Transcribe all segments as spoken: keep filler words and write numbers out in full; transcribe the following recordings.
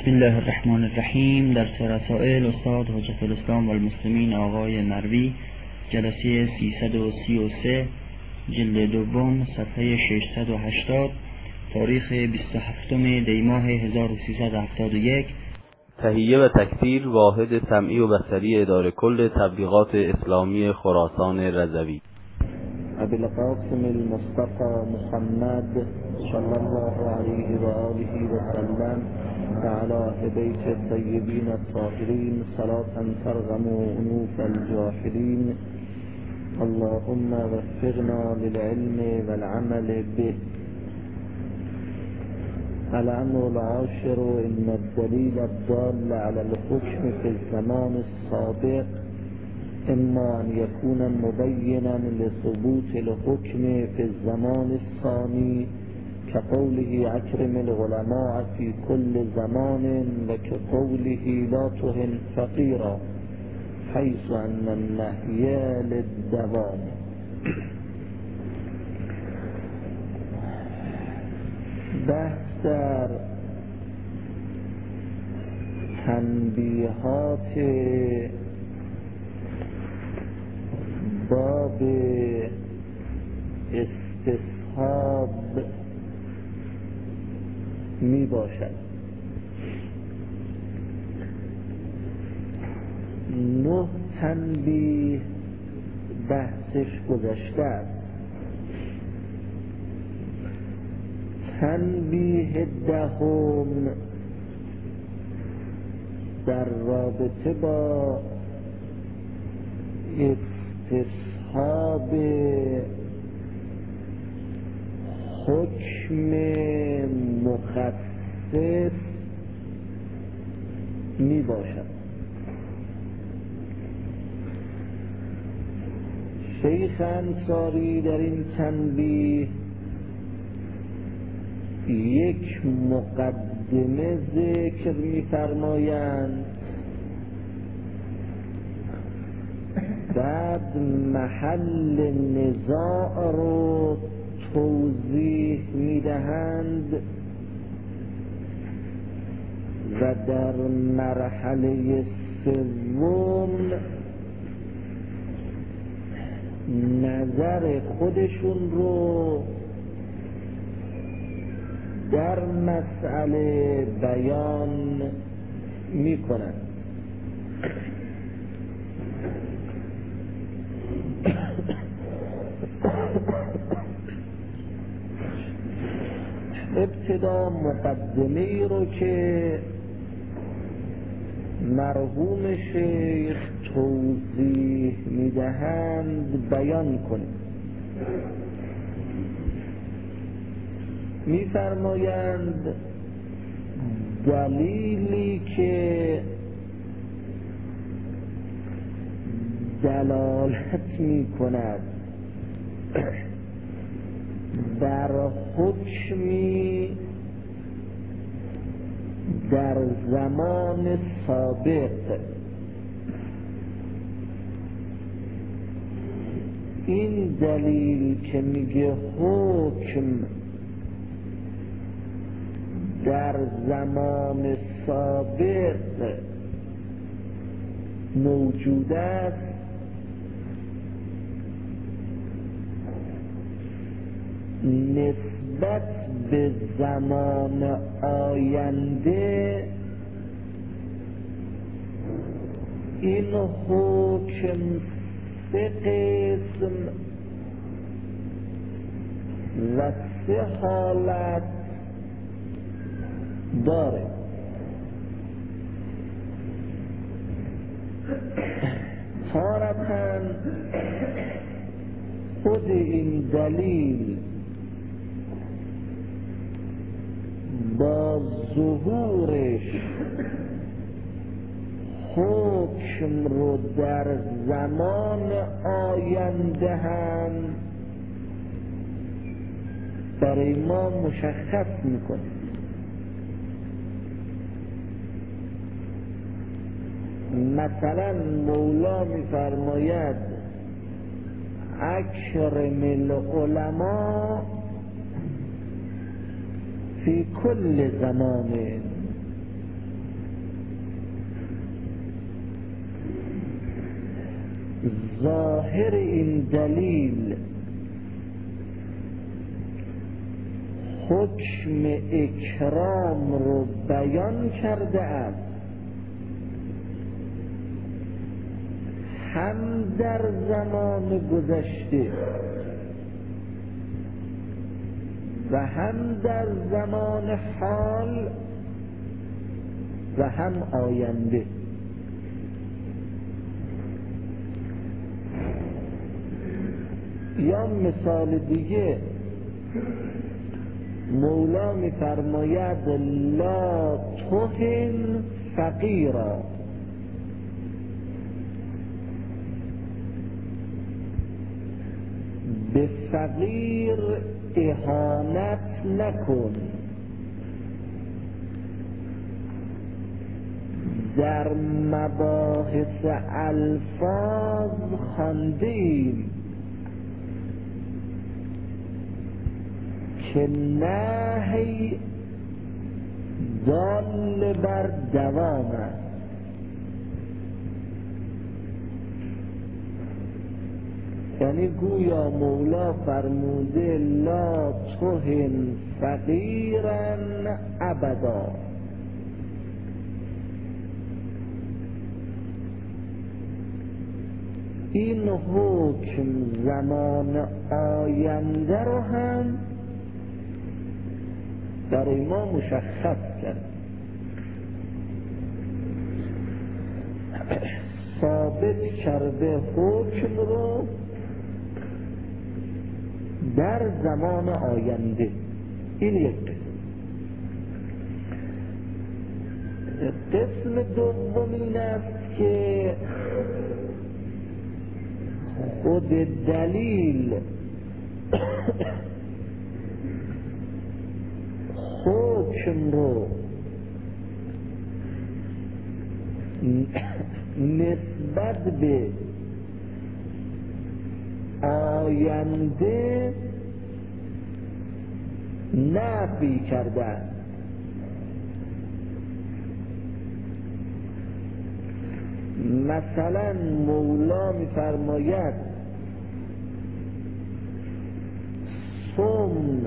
بسم الله الرحمن الرحیم. درس رسائل استاد حجت الاسلام و المسلمین آقای مروی، جلسه سیصد و سی و سه، جلد دوم، صفحه ششصد و هشتاد، تاریخ بیست و هفتم دی ماه هزار و سیصد و هفتاد و یک. تهیه و تکثیر واحد سمعی و بصری اداره کل تبلیغات اسلامی خراسان رضوی. ابوالقاسم المصطفى محمد صلی الله علیه و آله و سلم وعلى بیت الطیبین الطاهرین صلاة ترغم انوف الجاهلین. اللهم وفقنا للعلم والعمل به. الامر العاشر ان الدلیل الدال على الحكم في الزمان السابق اما ان يكون مبينا لثبوت الحكم في الزمان الثاني كقوله اكرم العلماء في كل زمان وكقوله لا تهن فقيرا حيث ان النهي للدوام. بحث در تنبیهات باب استصحاب می باشد. نه تنبیه بحثش گذشته است. تنبیه دهم در رابطه با استصحاب حکم مخصص می باشد. شیخ انصاری در این تنبیه یک مقدمه ذکر می فرمایند، بعد محل نزاع رو توضیح می دهند و در مرحله سوم نظر خودشون رو در مسئله بیان می کنند. ابتدا مقدمه ای رو که مرحوم شیخ توضیح می دهند بیان کنیم. می فرمایند دلیلی که دلالت می کند بر حکمی در زمان سابق، این دلیل که میگه حکم در زمان سابق موجود است، نسبت به زمان آینده این حکم سه قسم و سه حالت داره. تارتاً خود این دلیل با ظهورش حکم رو در زمان آینده هم برای ما مشخص میکنه. مثلا مولا میفرماید اکرم العلماء فی کل زمان ظاهر این دلیل حکم اکرام رو بیان کرده است، هم در زمان گذشته و هم در زمان حال و هم آینده. یا مثال دیگه مولا می فرماید لا تهن فقیرا، به فقیر اهانت نکن. در مباحث الفاظ خواندیم که نهی دال بر دوام است، یعنی گویا مولا فرموده لا تهن فقیرا ابدا. این حکم زمان آینده رو هم برای ما مشخص کرد، ثابت کرده حکم رو در زمان آینده. این یک قسم. قسم دوم این است که خود دلیل حکم رو نسبت به آینده نفی کرده. مثلا مولا می‌فرماید صم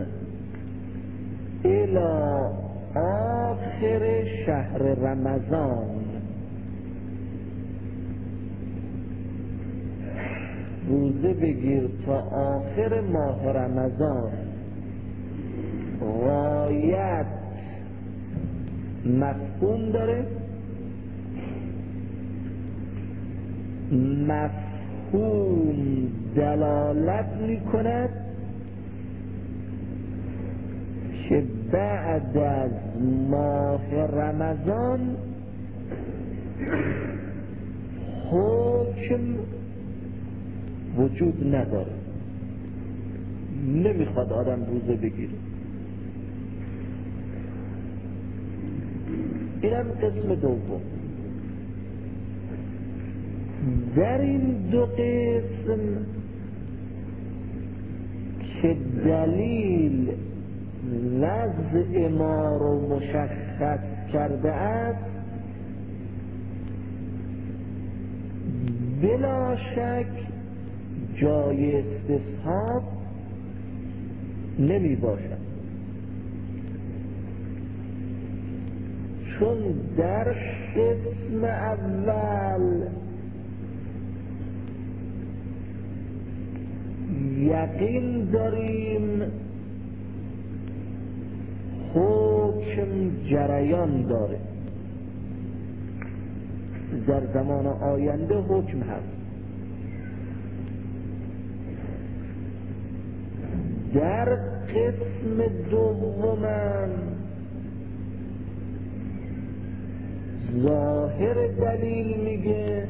الی آخر شهر رمضان، روزه بگیر تا آخر ماه رمضان. غایت مفهوم داره، مفهوم دلالت میکند که بعد از ماه رمضان حکم وجود نداره، نمیخواد آدم روزه بگیره. اینم قسم دوم. در این دو قسم که دلیل وضع ما رو مشخص کرده است، بلا شک جای استصحاب نمی باشد، چون در قسم اول یقین داریم حکم جریان داره، در زمان آینده حکم هست. در قسم دومم ظاهر دلیل میگه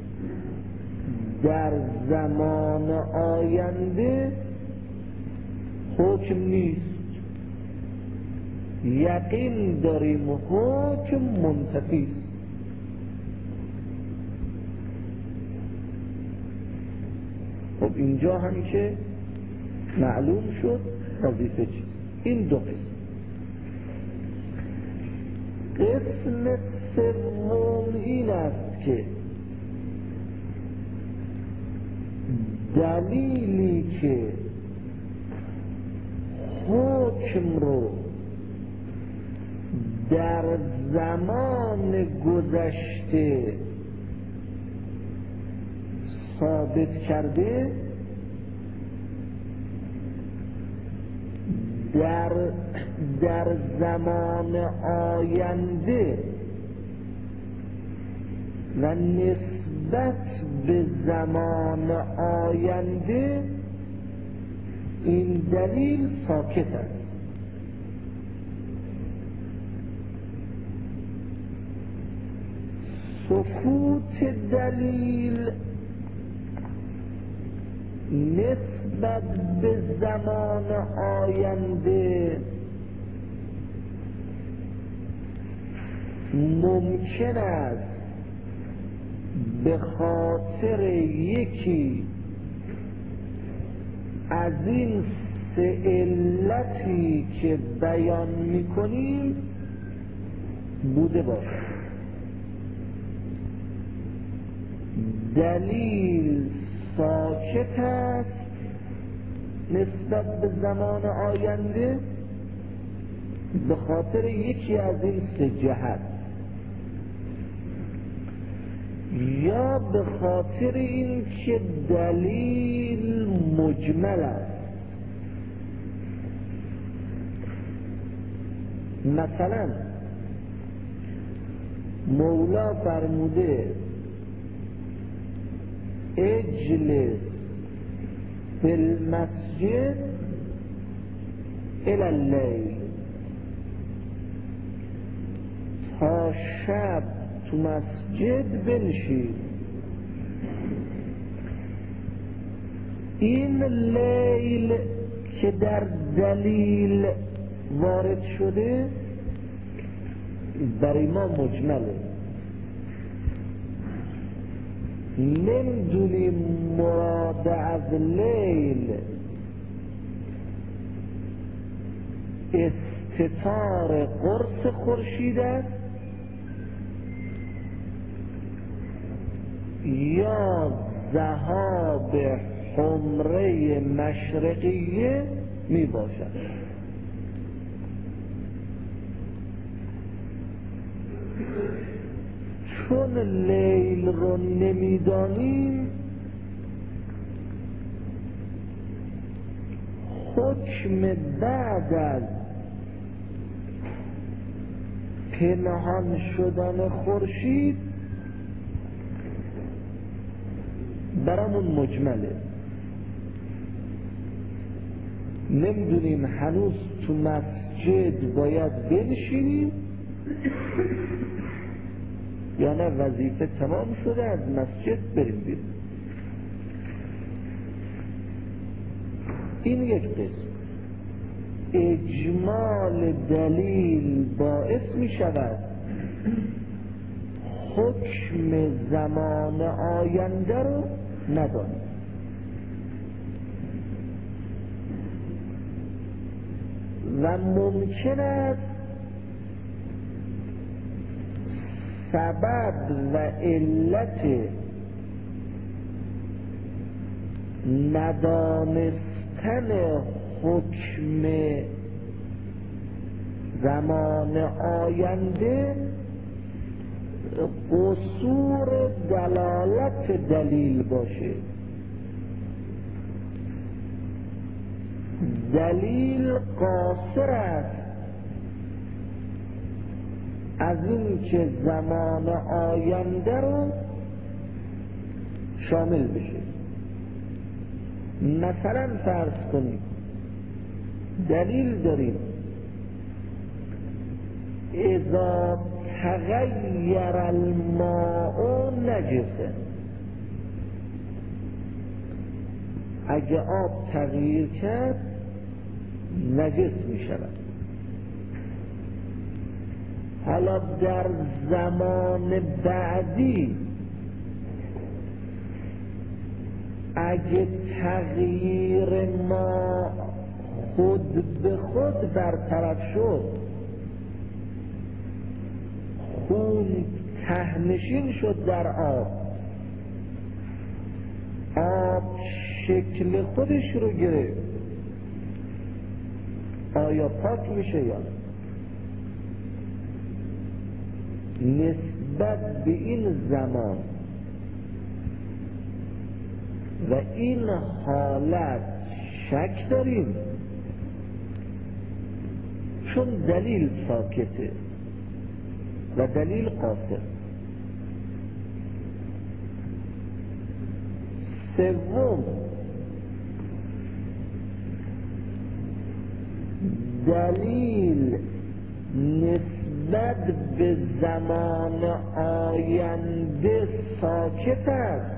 در زمان آینده حکم نیست، یقین داریم حکم منتفی است. خب اینجا هم که معلوم شد وظیفه چی. این دو قسم. قسم سوم این است که دلیلی که حکم رو در زمان گذشته ثابت کرده در در زمان آینده و نسبت به زمان آینده این دلیل ساکت است. سکوت دلیل نسبت به زمان آینده ممکن است به خاطر یکی از این سه علتی که بیان می‌کنیم بوده باشد. دلیل ساکت است نسبت به زمان آینده به خاطر یکی از این سه جهت، یا به خاطر این که دلیل مجمل است. مثلا مولا فرموده اجلس فی المسجد الی اللیل، تا شب تو مسجد بنشید. این لیل که در دلیل وارد شده برای ما مجمله، نمیدونیم مراد از لیل استتار قرص خورشید است یا ذهاب حمره مشرقیه می باشد. چون لیل رو نمیدانیم حکم بعد از پنهان شدن خورشید برامون مجمله. نمیدونیم هنوز تو مسجد باید بنشینیم یا نه وظیفه تمام شده از مسجد بریم بیرون. این یک قسم. اجمال دلیل باعث می شود حکم زمان آینده رو ندانیم. و ممکن است سبب و علت ندانستن حکم زمان آینده قصور دلالت دلیل باشه. دلیل قاصر است از این که زمان آینده رو شامل بشه. مثلا فرض کنید دلیل داریم اذا تغییر الماء نجسه، اگه آب تغییر کرد نجس می شود. حالا در زمان بعدی اگه تغییر ما خود به خود برطرف شد، خون تهنشین شد در آب، آب شکل خودش رو گرفت، آیا پاک میشه یا نه؟ نسبت به این زمان و این حالت شک داریم، چون دلیل ساکته و دلیل قاصر. سوم، دلیل نسبت به زمان آینده ساکت است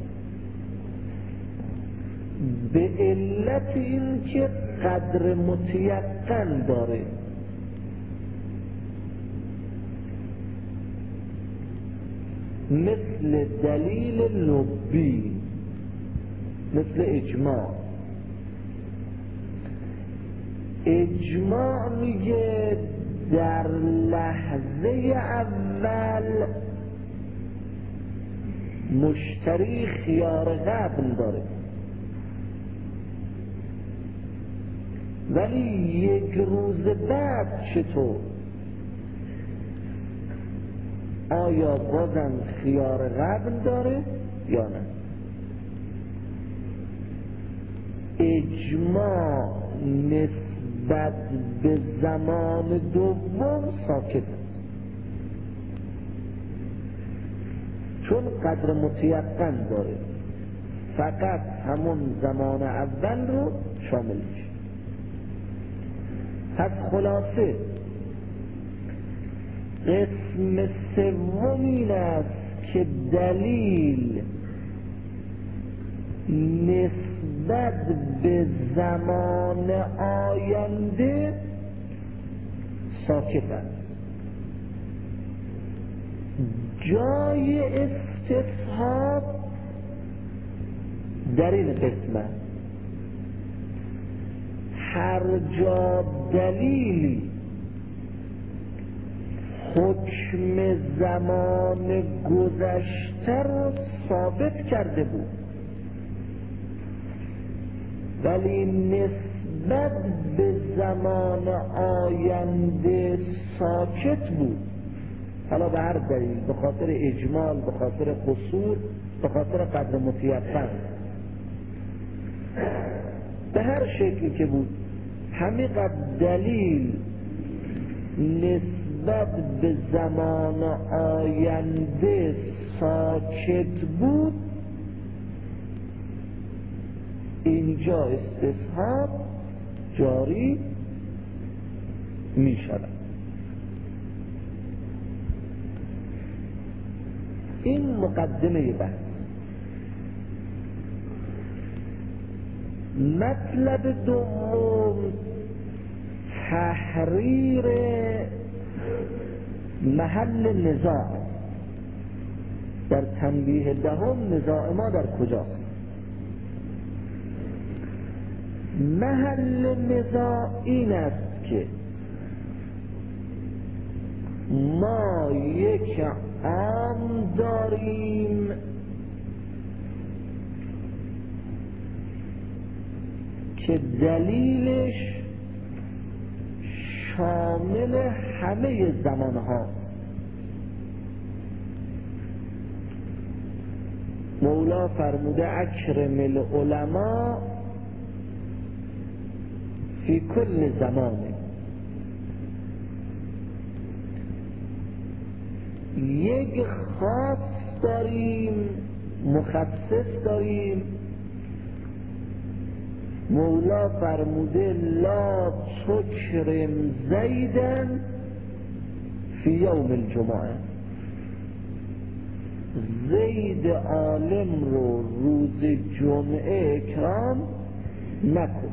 به علت این که قدر متیقن داره. مثل دلیل لبی، مثل اجماع. اجماع میگه در لحظه اول مشتری خیار قبل داره، ولی یک روز بعد چطور؟ آیا بازم خیار قبل داره یا نه؟ اجماع نسبت به زمان دوم ساکت، چون قدر متیقن داره، فقط همون زمان اول رو شامل میشه. پس خلاصه قسم سوم این است که دلیل نسبت به زمان آینده ساکت است. جای استصحاب در این قسمت، هر جا دلیلی حکم زمان گذشته رو ثابت کرده بود ولی نسبت به زمان آینده ساکت بود، حالا به هر دلیل، به خاطر اجمال، به خاطر قصور، به خاطر قدر متیقن، به هر شکلی که بود، همینقدر دلیل نسبت به زمان آینده ساکت بود، اینجا استصحاب جاری می شود. این مقدمه بحث. مطلب دوم، تحریر محل نزاع. در تنبیه دهم نزاع ما در کجاست؟ محل نزاع این است که ما یک عام داریم که دلیلش شامل همه زمانها. مولا فرموده اکرم العلماء فی کل زمانه. یک خاص داریم، مخصص داریم. مولا فرموده لا تکرم زیدن فی یوم الجمعه. زید عالم رو روز جمعه اکرام نکن.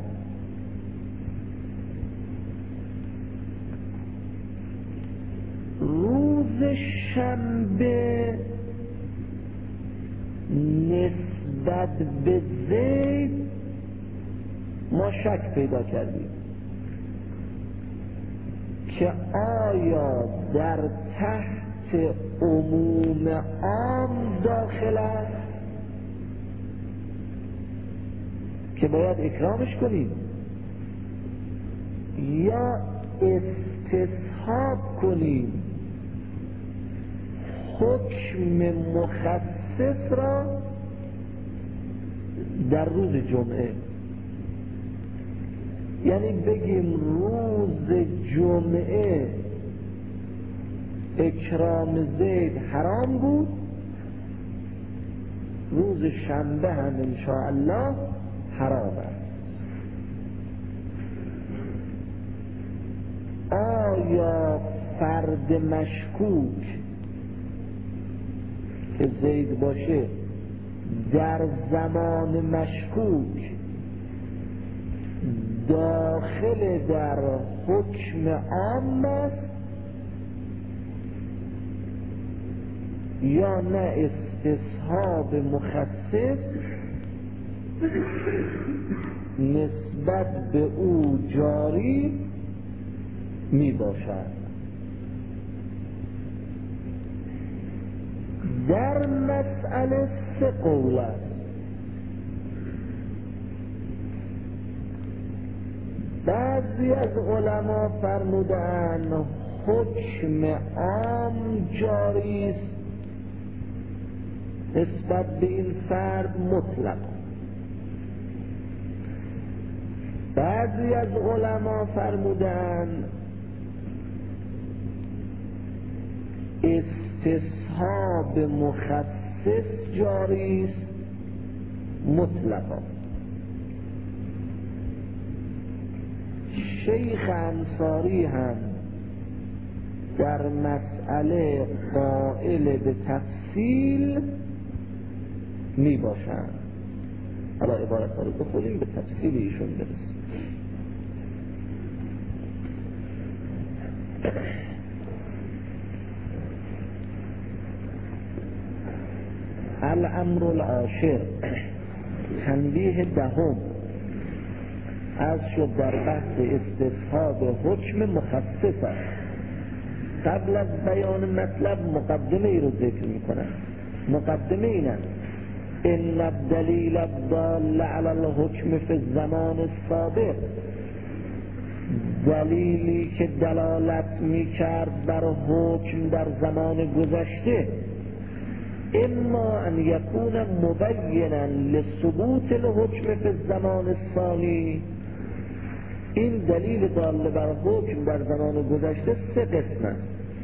روز شنبه نسبت به زید ما شک پیدا کردیم که آیا در تحت عموم عام داخل است که باید اکرامش کنیم، یا استصحاب کنیم حکم مخصص را در روز جمعه، یعنی بگیم روز جمعه اکرام زید حرام بود، روز شنبه هم انشاءالله حرام است. آیا فرد مشکوک که زید باشه در زمان مشکوک داخل در حکم عام است یا نه استصحاب مخصص نسبت به او جاری می باشد؟ در مسئله سه قول است. بعضی از علما فرمودند حکم عام جاری است نسبت به این فرد مطلق. بعضی از علما فرمودند استصحاب مخصص جاری است مطلقا. شیخ انصاری هم در مسئله قائل به تفصیل می باشند. حالا عبارت ها رو بخونیم به تفصیل ایشون برسیم. الامر العاشر، تنبیه دهم، از شد در بحث استصحاب حکم مخصص است. قبل از بیان مطلب مقدمه ای رو ذکر می کنم. مقدمه این است: ان الدلیل الضال علی الحکم فی الزمان السابق، دلیلی که دلالت می کرد بر حکم در زمان گذشته، اما ان یکون مبینا لثبوت الحکم فی الزمان الثانی، این دلیل دال بر حکم در زمان گذشته سه قسم است.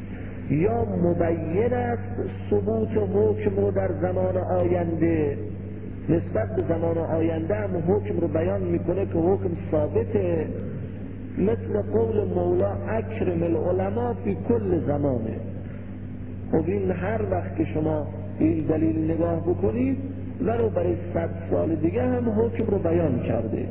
یا مبین است ثبوت حکم رو در زمان آینده، نسبت به زمان آینده هم حکم رو بیان میکنه که حکم ثابته، مثل قول مولا اکرم العلماء فی کل زمانه. خب این هر وقت که شما این دلیل نگاه بکنید ولو برای صد سال دیگه هم حکم رو بیان کرده.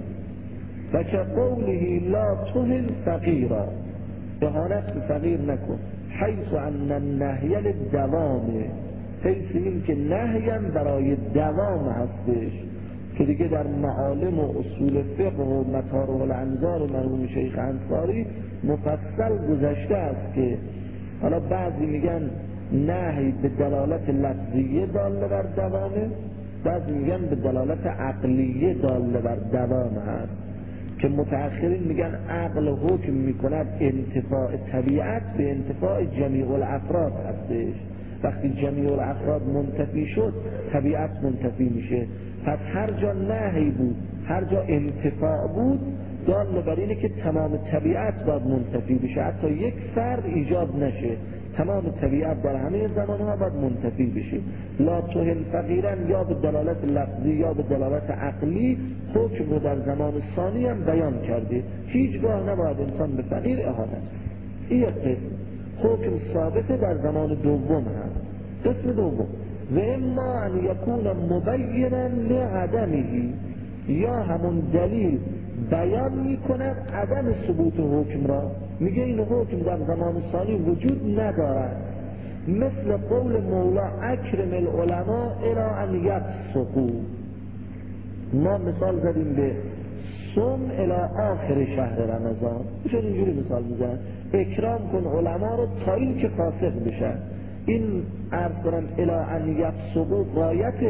و که قوله لا تهن فقیرا، اهانت به فقیر نکن، حیث ان النهی للدوامه، حیث این که نهیم برای دوام هستش، که دیگه در معالم و اصول فقه و مطارق الانظار مرحوم شیخ انصاری مفصل گذشته است که حالا بعضی میگن نهی به دلالت لفظیه دال بر دوامه، بعضی میگن به دلالت عقلیه دال بر دوام هست، که متأخرین میگن عقل حکم میکند انتفاع طبیعت به انتفاع جمیع الافراد هستش. وقتی جمیع الافراد منتفی شد طبیعت منتفی میشه. پس هر جا نهی بود، هر جا انتفاع بود، دال بر اینه که تمام طبیعت باید منتفی بشه، حتی یک فرد ایجاد نشه، تمام طبیعت در همه زمانها باید منتفی بشه. لا تهن فقیرن یا به دلالت لفظی یا به دلالت عقلی حکم رو در زمان ثانی هم بیان کرده. هیچگاه نباید انسان به فقیر اهانت. این قسم حکم ثابت در زمان دوم هست. قسم دوم: و اما ان یکون مبینا لعدمه، یا همون دلیل بیان میکند عدم ثبوت حکم را، میگه این حکم در زمان ثانی وجود ندارد، مثل قول مولا اکرم العلماء الی ان یفسقوا. ما مثال زدیم به صوم الی آخر شهر رمضان، چون اینجوری مثال میزن اکرام کن علما رو تا این که فاسق بشن. این عرض کنم الی ان یفسقوا غایت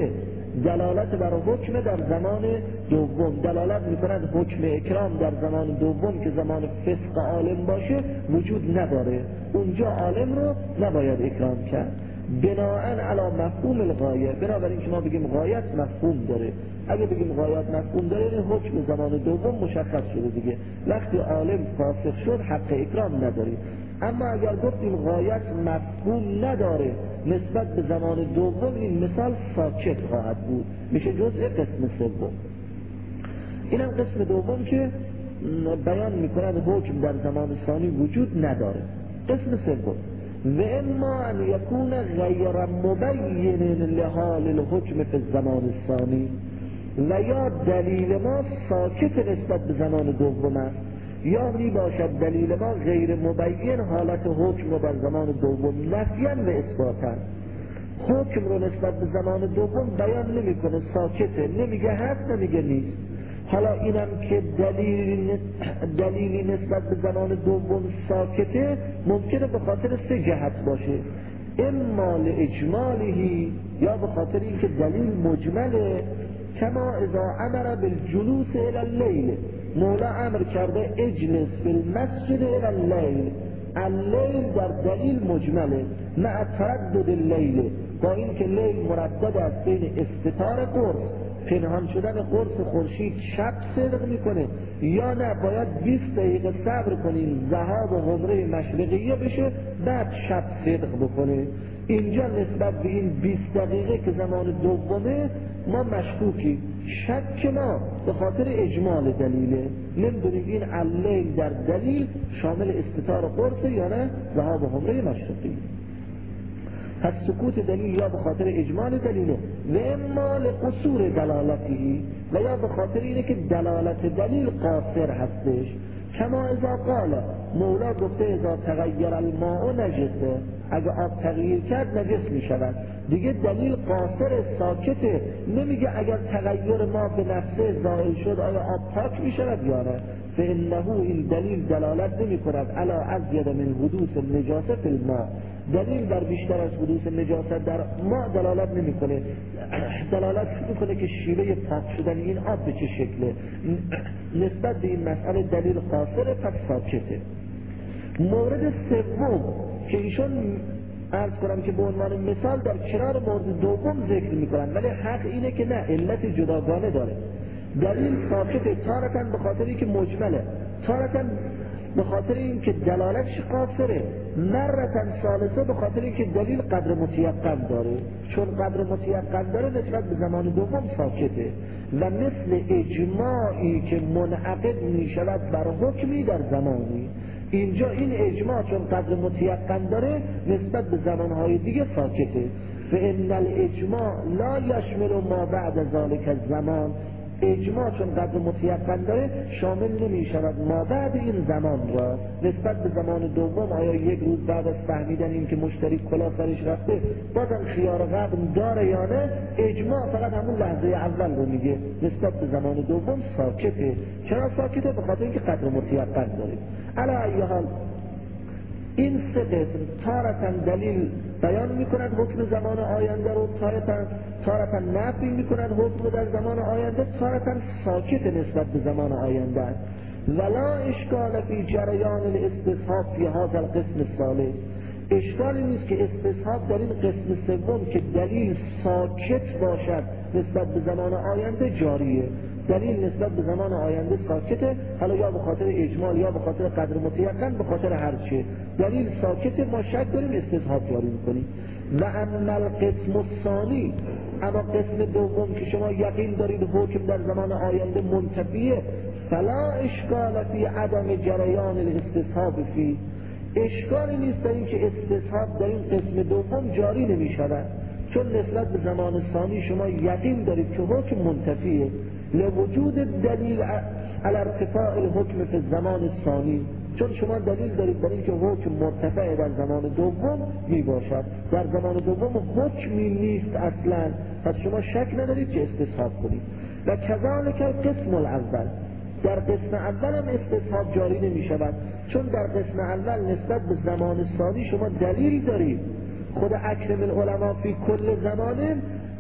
دلالت بر حکم در زمان دوم، دلالت میکند حکم اکرام در زمان دوم که زمان فسق عالم باشه وجود نداره، اونجا عالم رو نباید اکرام کرد. بناءً علی مفهوم الغایه، بنابراین که ما بگیم غایت مفهوم داره، اگه بگیم غایت مفهوم داره این حکم زمان دوم مشخص شده دیگه، وقتی عالم فاسق شد حق اکرام نداری. اما اگر گفتیم غایت مفهوم نداره نسبت به زمان دوم، این مثال ساکت خواهد بود، میشه جزء قسم سوم. اینم قسم دوم که بیان میکند حکم در زمان ثانی وجود نداره. قسم سوم و اما ان یکون غیر مبین لحال الحکم فی الزمان الثانی، و یا دلیل ما ساکت نسبت به زمان دوم است، یا می باشد دلیل ما غیر مبین حالت حکم رو در زمان دوم نفیاً و اثباتاً. حکم رو نسبت به زمان دوم بیان نمی کنه، ساکته، نمیگه هست نمیگه نیست. حالا اینم که دلیلی دلیلی نسبت به زمان دوم ساکته ممکنه به خاطر سه جهت باشه، اما لاجمالی، یا به خاطر اینکه دلیل مجمله، کما اذا امر بالجلوس الى اللیل، مولا امر کرده اجلس بالمسجد الى اللیل، اللیل در دلیل مجمله مع تردد اللیل، با این که لیل مردد از بین استتار قرص، پنهان شدن قرص خورشید شب صدق میکنه، یا نه باید بیست دقیقه صبر کنیم ذهاب و حمره مشرقیه بشه بعد شب صدق بکنه. اینجا نسبت به این بیست دقیقه که زمان دومه ما مشکوکی، شک ما به خاطر اجمال دلیله، نمیدونیم این اللیل در دلیل شامل استتار قرص یا نه ذهاب و حمره مشرقی. پس سکوت دلیل یا به خاطر اجمال دلیله و اما لقصور دلالتی، و یا به خاطر اینه که دلالت دلیل قاصر هستش، کما اذا قال، مولا گفته اذا تغییر الماء نجسه، اگه آب تغییر کرد نجس می شود، دیگه دلیل قاصر ساکته، نمیگه اگر تغییر ما به نفسه زائل شد آیا آب پاک می شود یا نه. فانه این دلیل دلالت نمی کند علی ازید من حدوث النجاسه فی الماء، دلیل در بیشتر از حدوث نجاست در ما دلالت نمی کنه، دلالت میکنه که شیوه پاک شدن این آب به چه شکله. نسبت به این مسئله دلیل قاصره، پس ساکته. مورد سوم که ایشون عرض کنم که به عنوان مثال در کنار مورد دوم ذکر میکنن، ولی حق اینه که نه، علت جداگانه داره. دلیل ساکته تارتاً به خاطر اینکه مجمله، تارتاً به خاطر اینکه دلالتش قاصره، مرتاً ثالثه به خاطر اینکه دلیل قدر متیقن داره، چون قدر متیقن داره نسبت به زمان دوم ساکته. و مثل اجماعی که منعقد می شود بر حکمی در زمانی، اینجا این اجماع چون قدر متیقن داره نسبت به زمانهای دیگه ساکته. فإن الاجماع لا یشمل ما بعد ذلك الزمان، اجماع چون قدر متیقن داره شامل نمی شود ما بعد این زمان را، نسبت به زمان دوم آیا یک روز بعد از فهمیدن این که مشتری کلاه سرش رفته بازم خیار قبل داره یا نه، اجماع فقط همون لحظه اول رو میگه، نسبت به زمان دوم ساکته. چرا ساکته؟ به خاطر اینکه قدر متیقن داره. علی ای حال این سه قسم تارتاً دلیل بیان میکنند حکم زمان آینده رو، تارتاً تارتاً نفی میکنند حکم در زمان آینده، تارتاً ساکت نسبت به زمان آینده. ولا اشکال فی جریان الاستصحاب فی هذا القسم الثالث، اشکالی نیست که استصحاب در این قسم سوم که دلیل ساکت باشد نسبت به زمان آینده جاریه. دلیل نسبت به زمان آینده ساکته، حالا یا به خاطر اجمال یا به خاطر قدر متیقن، به خاطر هر چه دلیل ساکته، ما شک داریم استصحاب جاری میکنیم. و اما القسم الثانی، اما قسم دوم که شما یقین دارید حکم در زمان آینده منتفیه، فلا اشکال فی عدم جریان الاستصحاب فی، اشکالی نیست در این که استصحاب در این قسم دوم جاری نمی شود، چون نسبت به زمان ثانی شما یقین دارید که حکم منتفیه، لوجود دلیل علی ارتفاع الحکم فی الزمان الثانی، چون شما دلیل دارید برای اینکه حکم مرتفع در زمان دوم می باشد، در زمان دوم حکمی نیست اصلا، پس شما شک ندارید که استصحاب کنید. و کذالک القسم الاول، در قسم اول هم استصحاب جاری نمی شود، چون در قسم اول نسبت به زمان ثانی شما دلیل دارید. خود اکرم العلماء فی کل زمانه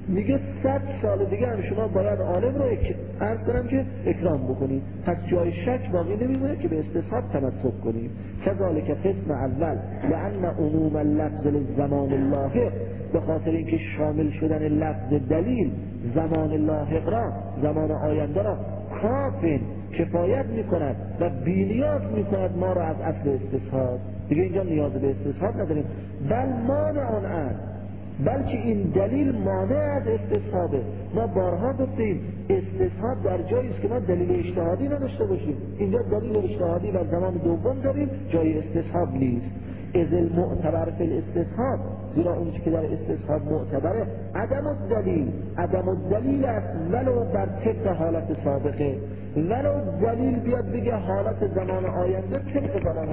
میگه صد سال دیگه هم شما باید عالم رو عرض کنم که اکرام بکنید، پس جای شک باقی نمیمونه که به استصحاب تمسک کنیم. کذالک قسم اول لأن عموم اللفظ للزمان اللاحق، به خاطر اینکه شامل شدن لفظ دلیل زمان لاحق را، زمان آینده را، کافین کفایت میکند و بی‌نیاز میکند ما را از اصل استصحاب. دیگه اینجا نیاز به استصحاب نداریم. بل مانع آن است، بلکه این دلیل مانع از استصحابه. ما بارها گفتیم استصحاب در جایی است که ما دلیل اجتهادی نداشته باشیم. اینجا دلیل اجتهادی و زمان دوم داریم، جای استصحاب نیست. از المعتبر فی الاستصحاب، زیرا اون که در استصحاب معتبره عدم الدلیل، عدم الدلیل است ولو بر طبق حالت سابقه، ولو دلیل بیاد بگه حالت زمان آینده طبق زمان.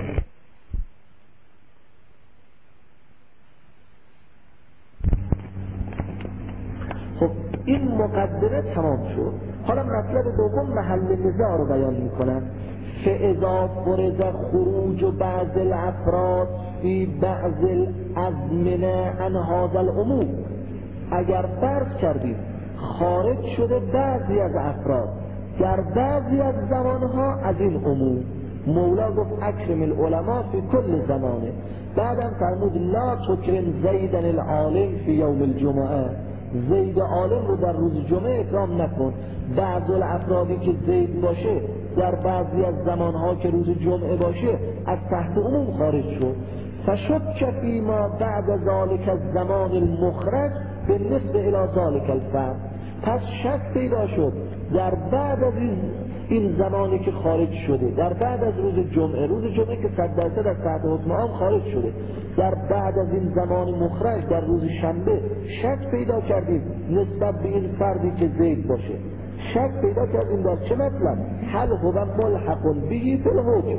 خب این مقدمه تمام شد. حالا مطلب دوم محل نزاع رو بیان میکنن. فاذا فرض خروج بعض الافراد فی بعض الازمنه عن هذا العموم، اگر فرض کردیم خارج شده بعضی از افراد در بعضی از زمانها از این عموم، مولا گفت اکرم العلماء فی کل زمانه، بعدم فرمود لا تکرم زیدن العالم فی یوم الجمعه، زید عالم رو در روز جمعه اکرام نکن. بعض الافرادی که زید باشه در بعضی از زمانها که روز جمعه باشه از تحت عموم خارج شد. فشک فیما بعد ذالک الزمان المخرج بالنسبه الی ذالک الفرد، پس شک پیدا شد در بعد از این زمانی که خارج شده، در بعد از روز جمعه، روز جمعه که صد درصد از تحت حکم عام خارج شده، در بعد از این زمان مخرج در روز شنبه شک پیدا کردیم نسبت به این فردی که زید باشه. شک پیدا کردیم در چه مطلب؟ هل هو ملحق به فی الحکم،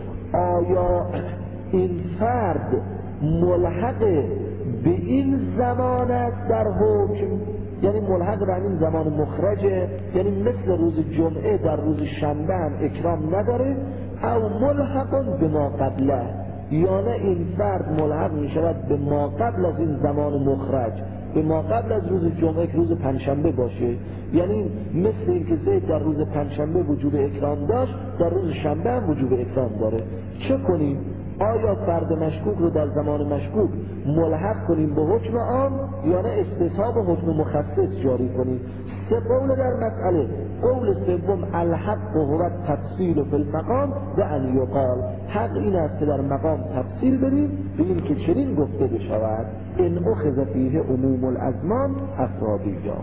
آیا این فرد ملحق به این زمان است در حکم، یعنی ملحق به این زمان مخرجه، یعنی مثل روز جمعه در روز شنبه هم اکرام نداره، او ملحق به ما قبله، یا نه این فرد ملحق می شود به ما قبل از این زمان مخرج، به ما قبل از روز جمعه که روز پنجشنبه باشه، یعنی مثل این که زید در روز پنجشنبه وجوب اکرام داشت در روز شنبه هم وجوب اکرام داره. چه کنیم؟ آیا فرد مشکوک رو در زمان مشکوک ملحق کنیم به حکم عام یا نه استصحاب حکم مخصص جاری کنیم؟ سه قول در مسئله. قول سوم الحق هو التفصیل فی المقام و ان یقال، حق این است که در مقام تفصیل بدیم به این که چنین گفته بشود ان اخذ فیه عموم الازمان افرادیه.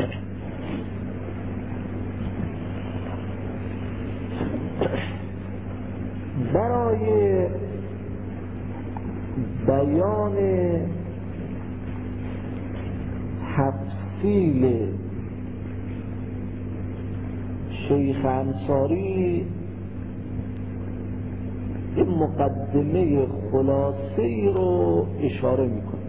برای بیان تفصیل شیخ انصاری این مقدمه خلاصه‌ای رو اشاره میکنه.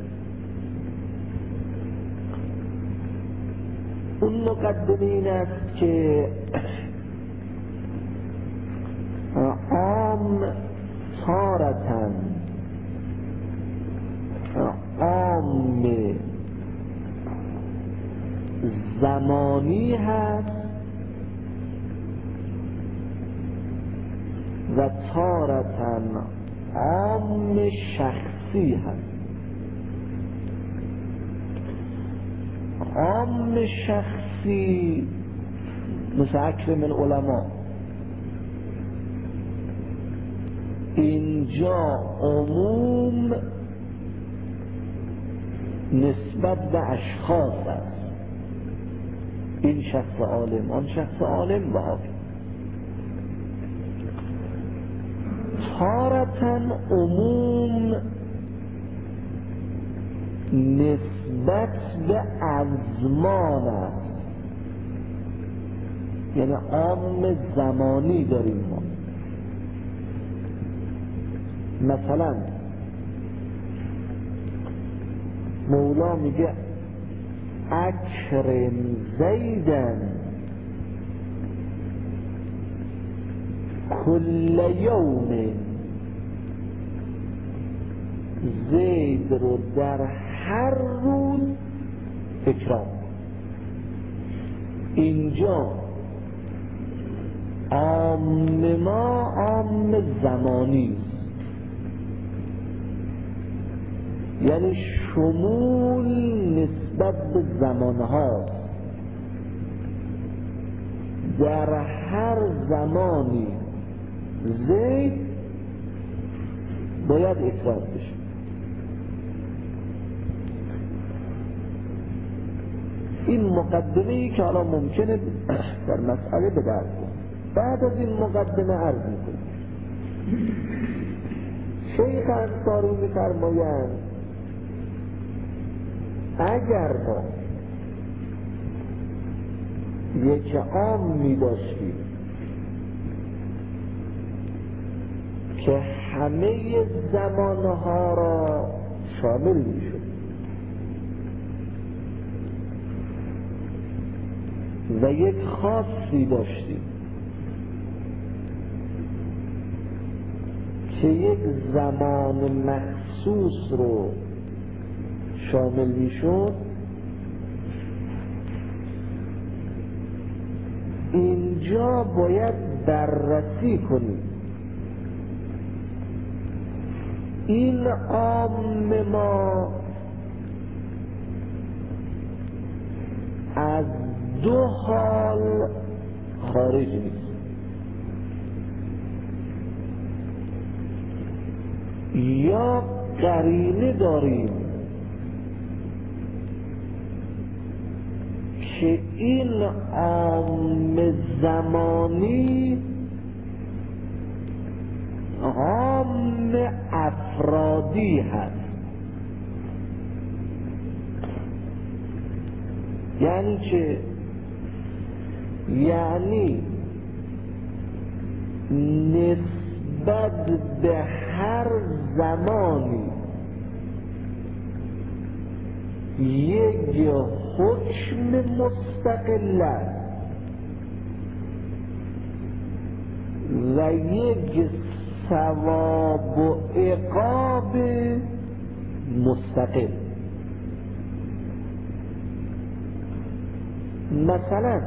اون مقدمه این است که عام تارتن عام زمانی هست و تارتن عام شخصی هست. عام شخصی مثل اکرم العلماء، اینجا عموم نسبت به اشخاص است، این شخص عالم، آن شخص عالم و حافظ. تارتن عموم نسبت به ازمان است، یعنی عام زمانی داریم ما. مثلا مولا میگه اکرم زیدن کل یوم، زید رو در هر روز اکرام. اینجا عام ما عام زمانی، یعنی شمول نسبت به زمانها، در هر زمانی زید باید اکرام بشه. این مقدمه ای که حالا ممکنه در مسئله به درد بود. بعد از این مقدمه عرض میکنیم شیخ انصاری میفرمایند اگر ما یک عام می داشتیم که همه زمانها را شامل می شد و یک خاصی داشتیم که یک زمان مخصوص رو شامل می شد، اینجا باید بررسی کنیم این عام ما از دو حال خارج نیست. یا قرینه داریم که این عام زمانی عام افرادی هست، یعنی چه؟ یعنی نسبت به هر زمانی یک حکم مستقل است و یک ثواب و عقاب مستقل. مثلا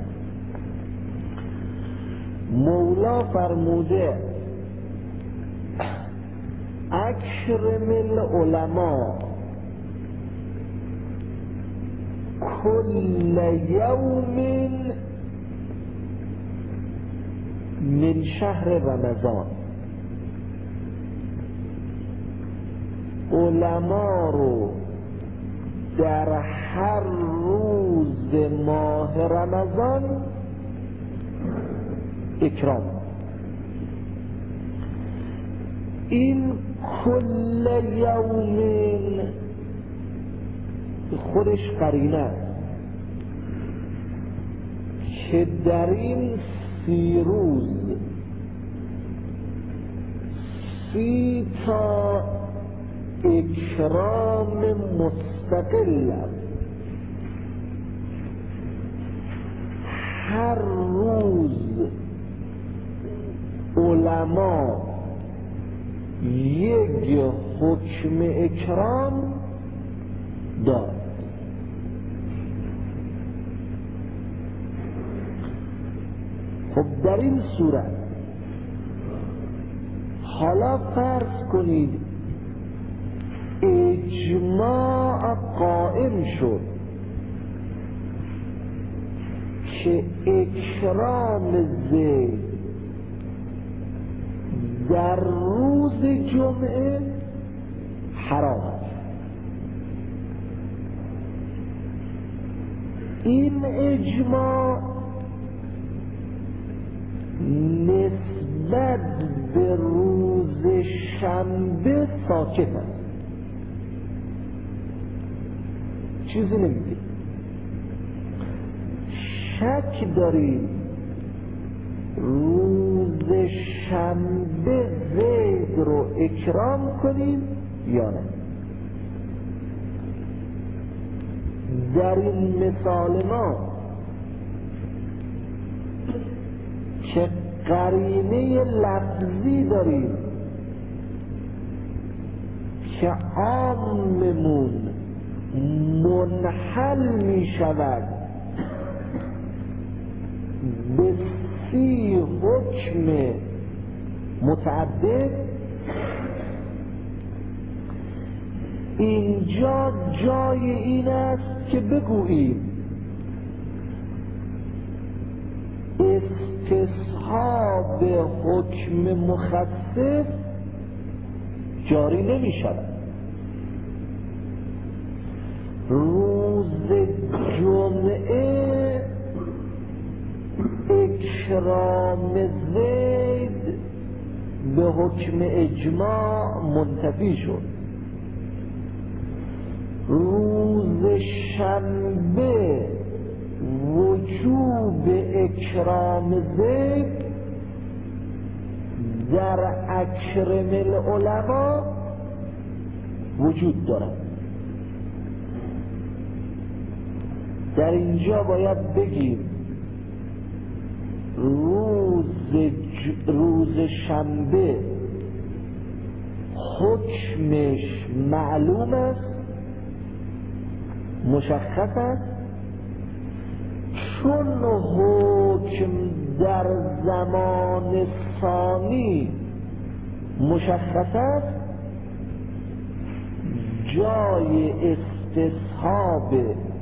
مولا فرموده اکرم العلماء کل یوم من شهر رمضان، علما رو در هر روز ماه رمضان اکرام. این کل یوم خودش قرینه است که در این سی روز سی تا اکرام مستقل است. هر روز علما یک حکم اکرام دارد. خب در این صورت حالا فرض کنید اجماع قائم شد که اکرام زید در روز جمعه حرام است. این اجماع نسبت به روز شنبه ساکت است، چیزی نمیگه. شک داریم روز شنبه زید رو اکرام کنیم یا نه. در این مثال ما که قرینه لفظی داریم که عاممون منحل می شود به سی حکم متعدد، اینجا جای این است که بگوییم استصحاب حکم مخصص جاری نمی شود. روز جمعه اکرام زید به حکم اجماع منتفی شد. روز شنبه وجوب اکرام زید در اکرم العلماء وجود دارد. در اینجا باید بگیم روز ج... روز شنبه حکمش معلوم است، مشخص است، چون حکم در زمان ثانی مشخص است، جای استصحاب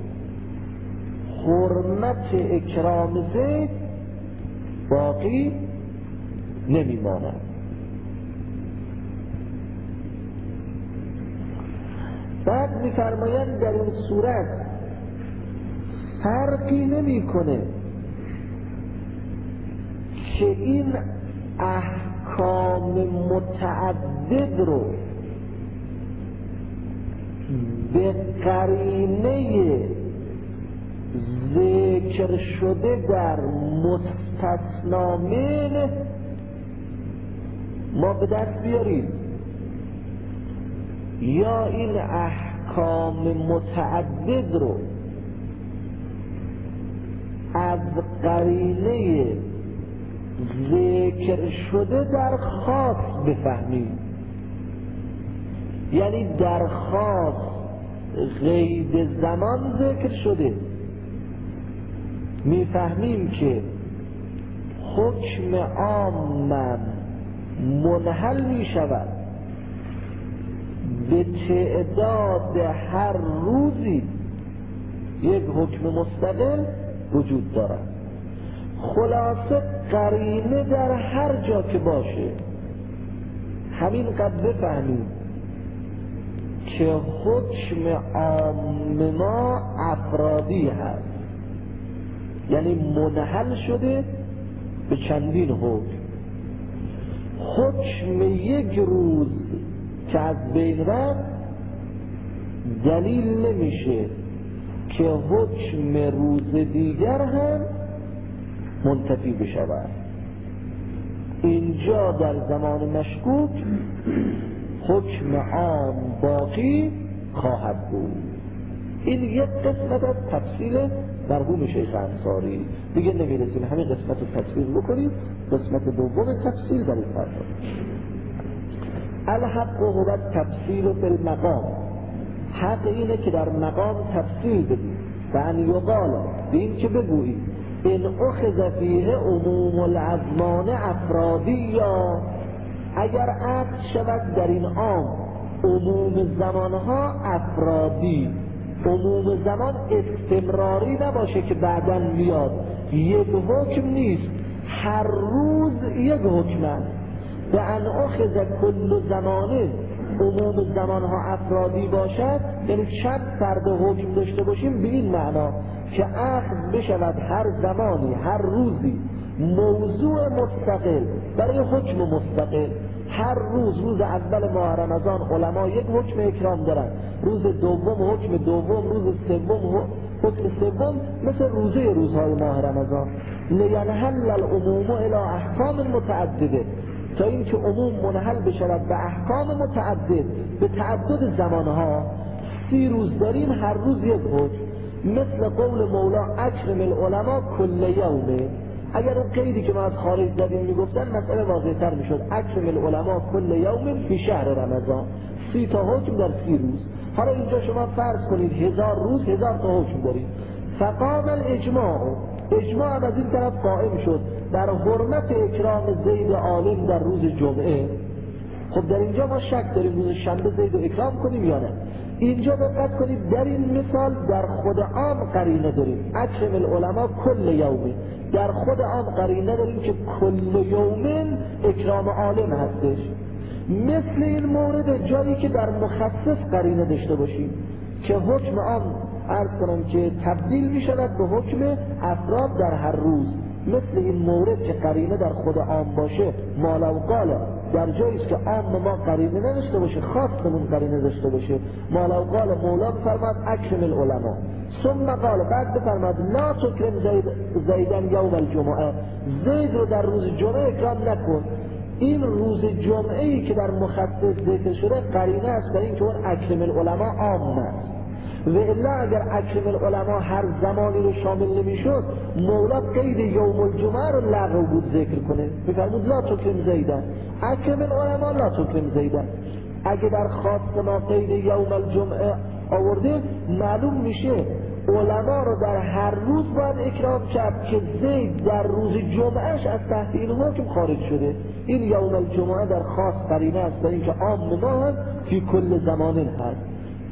حرمت اکرام زید باقی نمیماند. بعد میفرمایند در این صورت فرقی نمیکنه که این احکام متعدد رو به قرینه ذکر شده در مستثنا منه ما به دست بیاریم، یا این احکام متعدد رو از قرینه ذکر شده در خاص بفهمیم. یعنی در خاص قید زمان ذکر شده، میفهمیم که حکم عام منحل می شود به تعداد هر روزی یک حکم مستقل وجود دارد. خلاصه قرینه در هر جا که باشه همین قد بفهمیم که حکم عام ما افرادی هست، یعنی منحل شده به چندین حکم. حکم یک روز که از بین رفت دلیل نمیشه که حکم روز دیگر هم منتفی بشود. اینجا در زمان مشکوک حکم عام باقی خواهد بود. این یک قسمت از تفصیل مرحوم شیخ انصاری، دیگه نمیرسیم همین قسمت رو تفصیل بکنیم. قسمت دوم تفصیل در این فرمان الحق و هو تفصیل فی المقام، حق اینه که در مقام تفصیل بدیم و ان یقال، به این که بگویی ان اخذ فیه عموم الازمان افرادی، یا اگر عقد شود در این عام عموم زمانها افرادی، عموم زمان استمراری نباشه که بعداً میاد، یک حکم نیست، هر روز یک حکم است. به ان اخذ کل زمانه عموم زمانها افرادی باشد، یعنی چند فرد حکم داشته باشیم، به این معنا که اخذ بشود هر زمانی هر روزی موضوع مستقل برای حکم مستقل. هر روز روز اول ماه رمضان علما یک حکم اکرام دارن، روز دوم حکم دوم، روز سوم حکم سوم، مثل روزه روزهای ماه رمضان. لینحل العموم الی احکام متعدده، تا اینکه عموم منحل بشود به احکام متعدد، به تعدد زمانها. سی روز داریم، هر روز یک حکم، مثل قول مولا اکرم العلماء کل یومه. اگر اون قیدی که ما از خارج زدیم میگفتن مسئله واضح تر میشد. اکرم العلماء کل یوم فی شهر رمضان، سی تا حکم در سی روز. حالا اینجا شما فرض کنید هزار روز هزار تا حکم دارید. فقام الاجماع، اجماع هم از این طرف قائم شد در حرمت اکرام زید عالم در روز جمعه. خب در اینجا ما شک داریم روز شنبه زید رو اکرام کنیم یا نه. اینجا دقت کنید در این مثال در خود عام قرینه داریم، اکرم العلماء کل یومه، در خود عام قرینه داریم که کل یومن اکرام عالم هستش. مثل این مورد جایی که در مخصص قرینه داشته باشیم که حکم عام عرض کنم که تبدیل می شود به حکم افراد در هر روز. مثل این مورد که قرینه در خود عام باشه، مالا و قاله در جاییست که عام ما قرینه نداشته باشه، خاصمون قرینه داشته باشه. مالا و قاله مولا بفرماد اکرم العلماء، ثم قال بعد بفرماد لا تکرم زید زیدن یوم الجمعه، زید رو در روز جمعه اکرام نکن. این روز جمعه ای که در مخصص ذکر شده قرینه است برای اینکه اون اکرم العلماء عام است. و الا اگر اکرم العلماء هر زمانی رو شامل نمیشد، مولا قید یوم الجمعه رو لغو بود ذکر کنه، بفرمود لا تکرم زیدن اکرم العلماء لا تکرم زیدن. اگه در خاص ما قید یوم الجمعه آورده، معلوم میشه علما رو در هر روز باید اکرام کرد که زید در روز جمعهش از تحت این حکم خارج شده. این یوم الجمعه در خاص قرینه است برای اینکه عام ما هم فی کل زمان هست.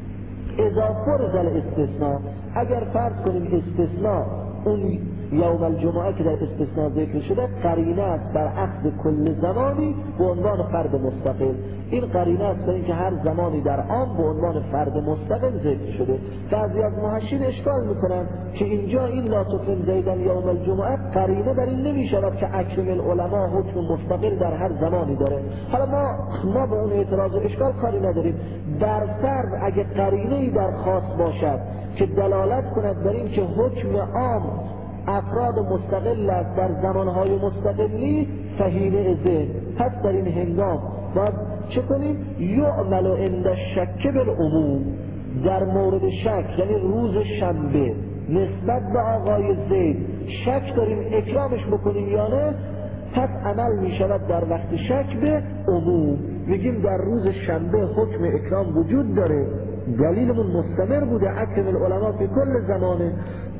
اذا فرض الاستثناء، اگر فرض کنیم استثناء اون یوم الجمعه که در استثناء ذکر شده قرینه است بر عقد کل زمانی به عنوان فرد مستقل. این قرینه است برای اینکه هر زمانی در عام به عنوان فرد مستقل ذکر شده. بعضی از محشین اشکال میکنن که اینجا این لا تکرم زیدن یوم الجمعه قرینه بر این نمیشود که اکرم العلماء حکم مستقل در هر زمانی داره. حالا ما ما به اون اعتراض و اشکال کاری نداریم. در فرض اگه قرینه‌ای در خاص باشد که دلالت کند بر این که حکم عام افراد مستقل است در زمانهای مستقلی، فهینه ذهن پس در این هنگام باید چه کنیم؟ یعمل عند الشک بالعموم، در مورد شک یعنی روز شنبه نسبت به آقای زید شک داریم اکرامش بکنیم یا نه، پس عمل می شود در وقت شک به عموم. میگیم در روز شنبه حکم اکرام وجود داره، دلیلمون مستمر بوده اکرم العلماء فی کل زمانه،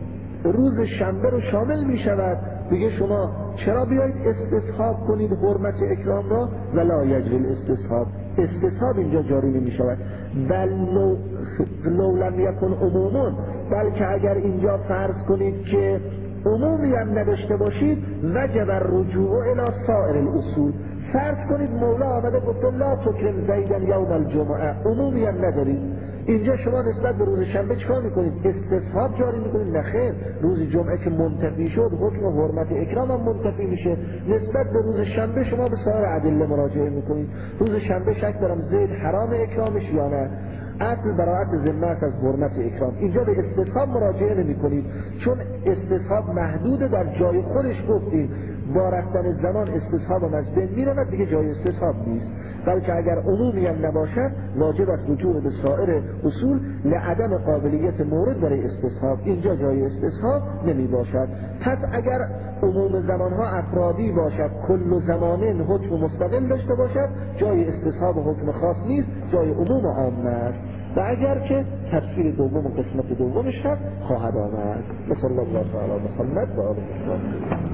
روز شنبه رو شامل می شود. دیگه شما چرا بیایید استصحاب کنید حرمت اکرام را؟ ولا یجری الاستصحاب، استصحاب اینجا جاری نمی شود. بل لو, لو لم یکن عمومون، بلکه اگر اینجا فرض کنید که عمومی هم نداشته باشید، وجب الرجوع الی سائر الاصول. فرض کنید مولا آمده گفته لا تکرم زیدن یوم الجمعه، عمومی هم ندارید، اینجا شما نسبت به روز شنبه چیکار میکنید؟ استصحاب جاری میکنید؟ نخیر، روز جمعه که منتفی شد حکم حرمت اکرام هم منتفی میشه. نسبت به روز شنبه شما به سایر ادله مراجعه میکنید. روز شنبه شک دارم زید حرام اکرامش یا نه، اصل براعت ذمت از حرمت اکرام. اینجا به استصحاب مراجعه نمی کنید، چون استصحاب محدود در جای خودش گفتیم با رفتن زمان استصحاب هم از بین میرود، دیگه جای استصحاب نیست. بلکه اگر عمومی هم نباشد واجب است رجوع به سایر اصول لعدم قابلیت مورد برای استصحاب، اینجا جای استصحاب نمی باشد. پس اگر عموم زمانها افرادی باشد، کل زمانه حکم مستقل داشته باشد، جای استصحاب حکم خاص نیست، جای عموم عام است. و اگر که تفسیر دوم و قسمت دومش هست خواهد آمد. صلی الله تعالی علی محمد و آله